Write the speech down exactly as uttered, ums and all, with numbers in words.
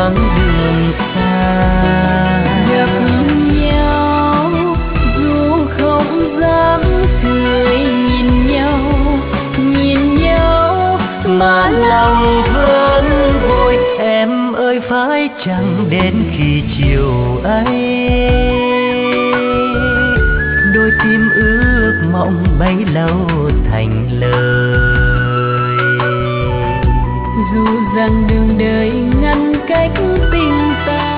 quãng đường xa. Gặp nhau dù không dám cười, nhìn nhau nhìn nhau mà lòng vẫn vội. Em ơi phải chăng đến khi chiều ấy đôi tim ước mộng bấy lâu thành lời. Dù rằng đường đời ngăn cách tình ta